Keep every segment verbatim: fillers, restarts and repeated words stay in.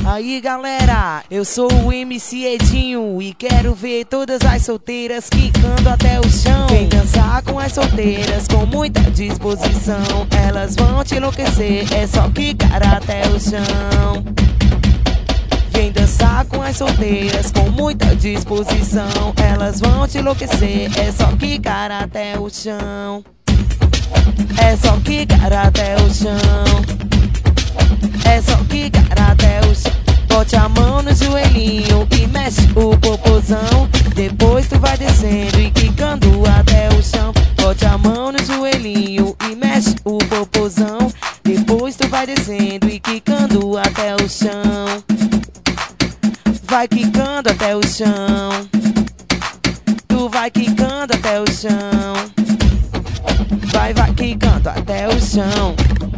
Aí galera, eu sou o M C Edinho e quero ver todas as solteiras quicando até o chão. Vem dançar com as solteiras com muita disposição, elas vão te enlouquecer, é só quicar até o chão. Vem dançar com as solteiras com muita disposição, elas vão te enlouquecer, é só quicar até o chão. É só quicar até o chão. É só quicar até o chão. Bote a mão no joelhinho e mexe o popozão. Depois tu vai descendo e quicando até o chão. Bote a mão no joelhinho e mexe o popozão. Depois tu vai descendo e quicando até o chão. Vai quicando até o chão. Tu vai quicando até o chão. Vai, vai quicando até o chão.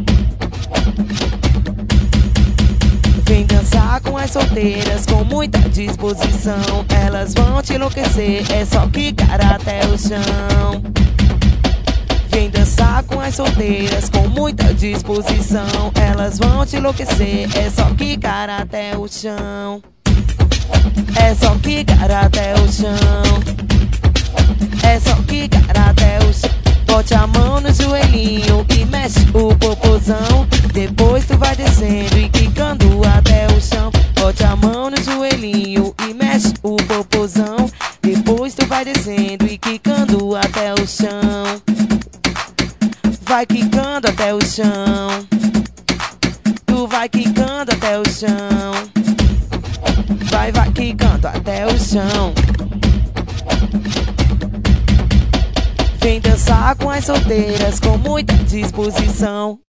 Vem dançar com as solteiras com muita disposição, elas vão te enlouquecer, é só quicar até o chão. Vem dançar com as solteiras com muita disposição, elas vão te enlouquecer, é só quicar até o chão. É só quicar até o chão. É só quicar até o chão. Bote a mão no joelhinho e mexe o popozão. Depois tu vai descendo e quicando até o chão. Bote a mão no joelhinho e mexe o popozão. Depois tu vai descendo e quicando até o chão. Vai quicando até o chão. Tu vai quicando até o chão. Vai, vai quicando até o chão. Vem dançar com as solteiras com muita disposição.